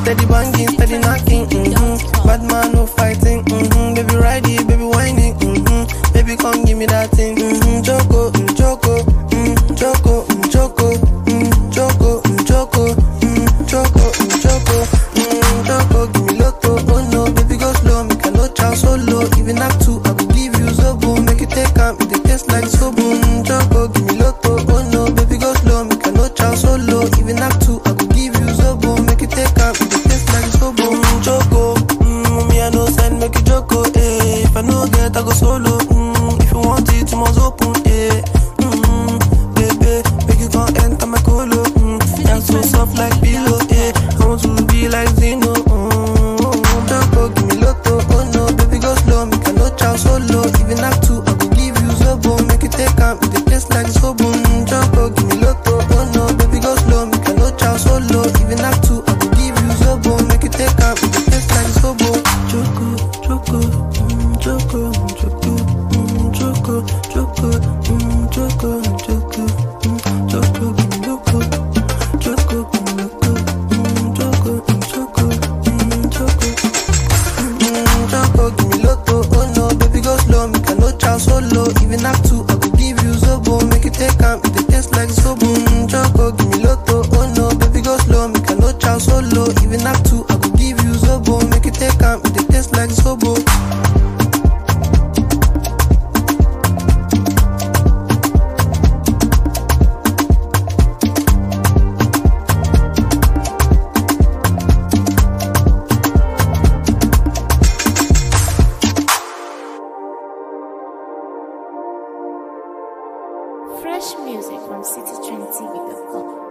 steady banging, steady knocking. Bad man no fighting. Baby ride it, baby whining. Baby come give me that thing. Choco, choco, choco, choco, choco, choco, choco, choco, choco. Give me lotto, oh no, baby go slow, make a no child solo. Even up to I will give you zobo, make it take time, it taste like sobo. Choco, give me lotto, oh no, baby go slow, make a no child solo. Even up to I will give you zobo, make it take time, it taste like sobo. Choco, me I no send, make it choco, eh. If I no get, I go solo. If you want it, you must open, eh. Baby, make you gon' enter my colo. You're so soft like pillow, eh. I want to be like Zeno. Choco, give me lotto, oh no, baby go slow, make a no child solo. Even up to I go give you zobo, make it take time, it taste like sobo. Choco, give me lotto, oh no, baby go slow, make a no child solo. Even up to I go give you zobo, make it take time, it taste like sobo. Choco, choco, choco, choco, choco, choco, choco, choco, choco, give me loco, choco, give me loco, choco, choco, choco. Choco, give me lotto, oh no, baby go slow, make a no child solo. Even up to I go give you zobo, make it take time, it taste like sobo. Choco, give me lotto, oh no, baby go slow, make a no child solo. Even up to I go give you zobo, make it take time, it taste like sobo. Fresh music from citytrendtv.com.